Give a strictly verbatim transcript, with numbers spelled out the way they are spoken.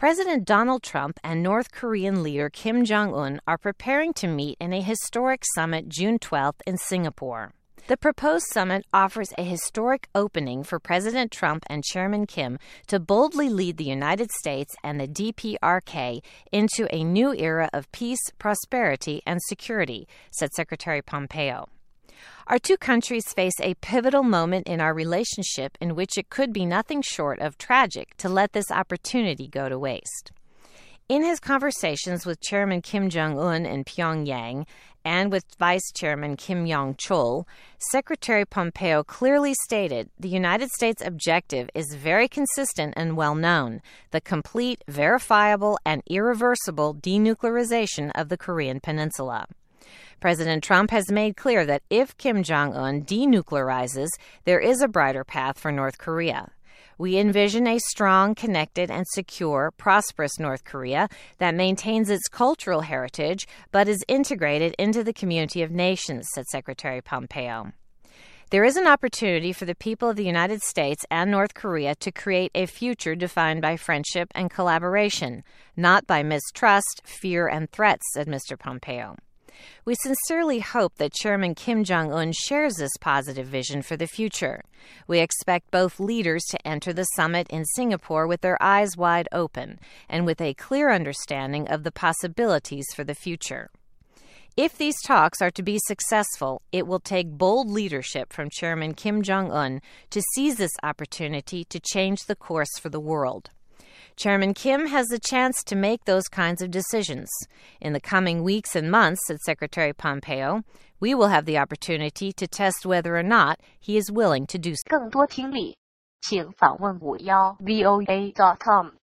President Donald Trump and North Korean leader Kim Jong-un are preparing to meet in a historic summit June twelfth in Singapore. The proposed summit offers a historic opening for President Trump and Chairman Kim to boldly lead the United States and the D P R K into a new era of peace, prosperity, and security, said Secretary Pompeo. Our two countries face a pivotal moment in our relationship in which it could be nothing short of tragic to let this opportunity go to waste. In his conversations with Chairman Kim Jong-un in Pyongyang and with Vice Chairman Kim Yong-chol, Secretary Pompeo clearly stated the United States' objective is very consistent and well known: the complete, verifiable, and irreversible denuclearization of the Korean Peninsula. President Trump has made clear that if Kim Jong-un denuclearizes, there is a brighter path for North Korea. We envision a strong, connected, and secure, prosperous North Korea that maintains its cultural heritage but is integrated into the community of nations, said Secretary Pompeo. There is an opportunity for the people of the United States and North Korea to create a future defined by friendship and collaboration, not by mistrust, fear, and threats, said Mister Pompeo. We sincerely hope that Chairman Kim Jong-un shares this positive vision for the future. We expect both leaders to enter the summit in Singapore with their eyes wide open and with a clear understanding of the possibilities for the future. If these talks are to be successful, it will take bold leadership from Chairman Kim Jong-un to seize this opportunity to change the course for the world. Chairman Kim has the chance to make those kinds of decisions. In the coming weeks and months, said Secretary Pompeo, we will have the opportunity to test whether or not he is willing to do so. 更多听力，请访问五幺 V O A dot com。